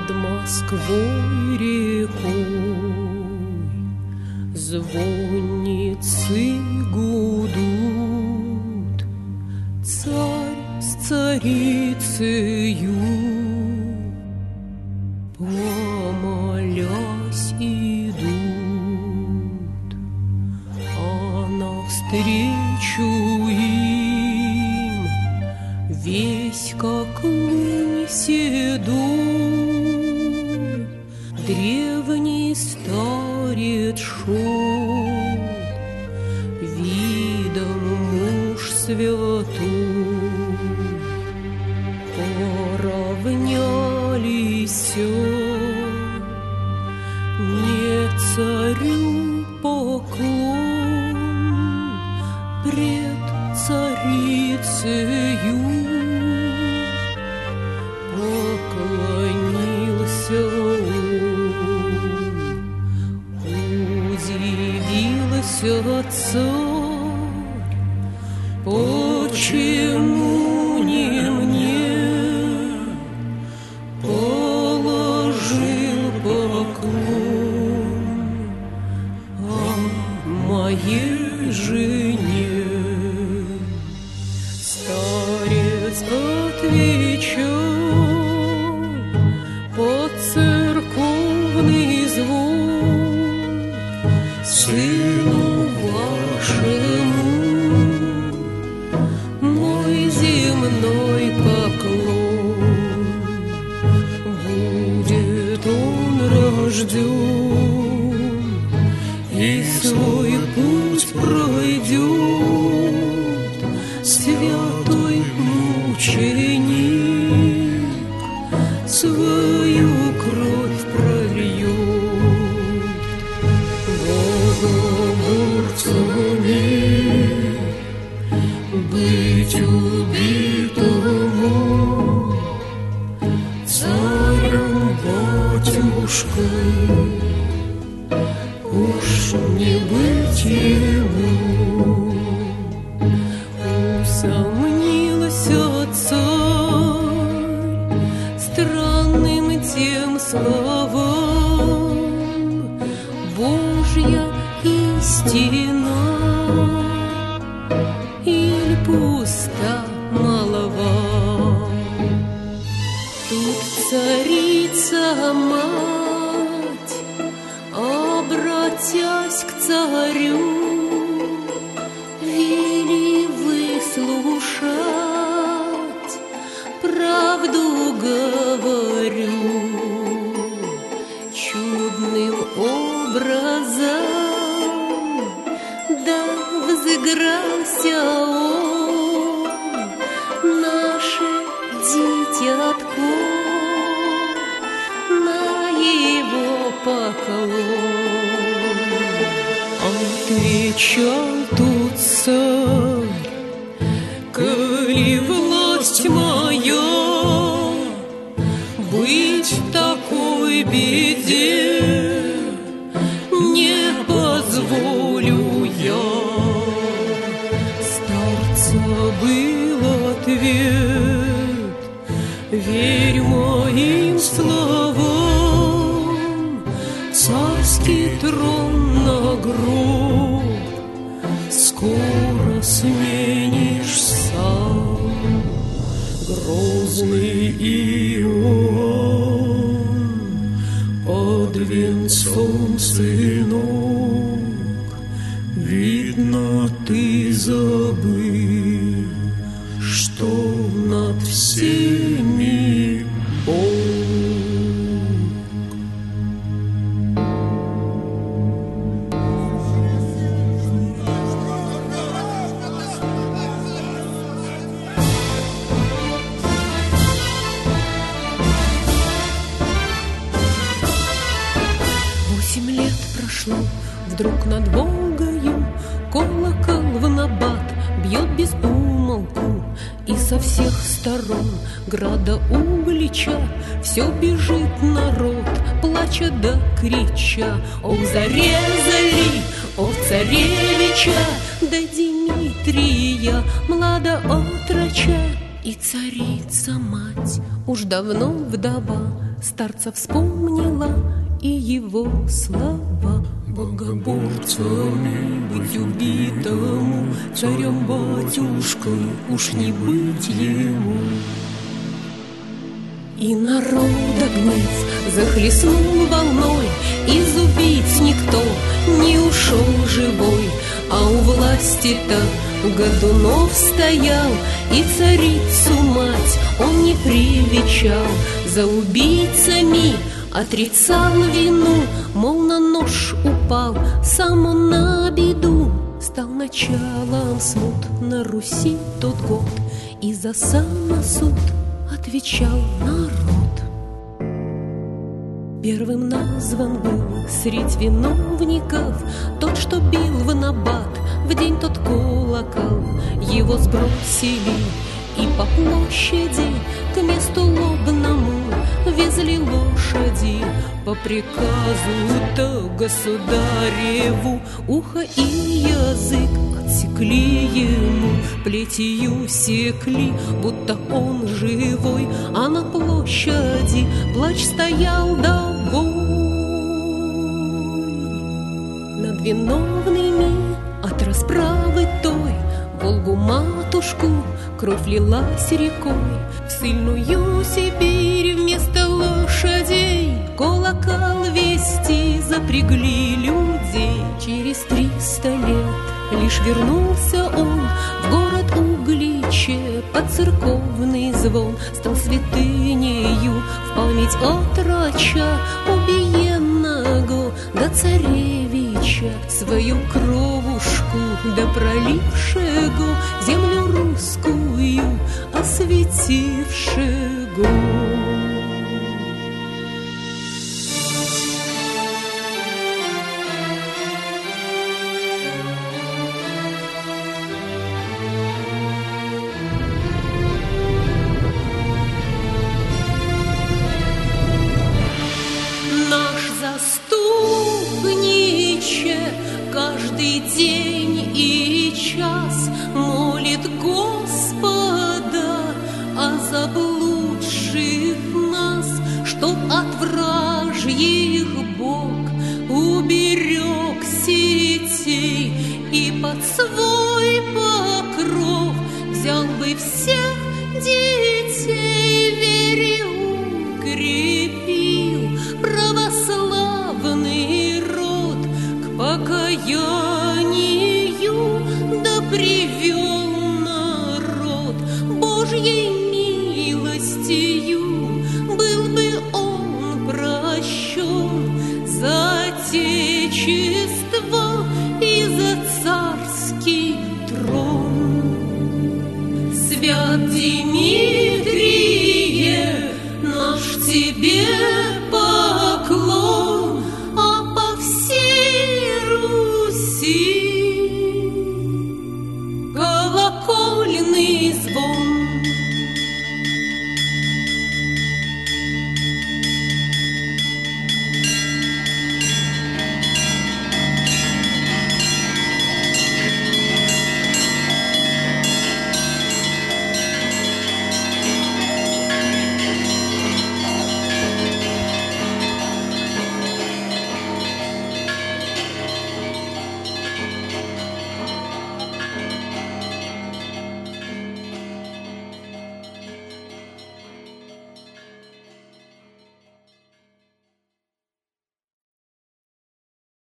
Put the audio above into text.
Москвой рекой звонницы гудут, царь с царицею, помолясь, идут, а навстречу им весь как лунь седой древний старец шел, видом муж святой. Поравнялись, не царю поклон, пред царицею поклонился он. Удивился царь, почему не мне положил поклон, а моей жене? Старец отвечал под церковный звон: сыну вашему мой земной поклон, будет он рожден и свой путь пройдет, святой мученик свою кровь прольет. Богоморцами быть убитому, царем батюшкой уж не быть ему. Усомнился царь странным тем словам: Божья истина или пуста молва? Тут царица-мать, обратясь к царю, вели выслушать, правду говорю. Чудным образом да взыгрался он, наше дитятко, на его поклон. Отвечал тут царь: коли власть моя быть в такой беде, не позволю я. Старца был ответ: верь моим словам, царский трон на гроб скоро сменишь сам. Грозный Иоанн под венцом сынок, видно, ты забыл, что над всеми Бог. Вдруг над Волгою колокол в набат бьет без умолку, и со всех сторон града Углича все бежит народ, плача да крича: ох, зарезали, ох, царевича, да Дмитрия, младоотроча. И царица-мать уж давно вдова старца вспомнила и его слова. Богоборцами быть убитому, царем-батюшкой уж не быть ему. И народа гнев захлестнул волной, из убийц никто не ушел живой. А у власти-то Годунов стоял, и царицу-мать он не привечал. За убийцами отрицал вину, мол, на нож упал, сам он на беду. Стал началом смут на Руси тот год, и за самосуд отвечал народ. Первым назван был средь виновников тот, что бил в набат в день тот колокол. Его сбросили и по площади к месту лобному везли лошади. По приказу-то государеву ухо и язык отсекли ему, плетью секли, будто он живой, а на площади плач стоял довой. Над виновными от расправы той Волгу-матушку кровь лилась рекой. В ссыльную Сибирь вместо лошадей колокол вести запрягли людей. Через 300 лет лишь вернулся он в город Угличе, под церковный звон стал святынею в память отроча убиенного до царевича, свою кровушку да пролившего землю русскую осветившего. Каждый день и час молит Господа о заблудших нас, чтоб от вражьих Бог уберег сетей и под свой покров взял бы всех детей, вере укрепил православный род к покаянию, да привел народ Божьей милостью. Был бы он прощен за отечество и за царский трон. Свят Демид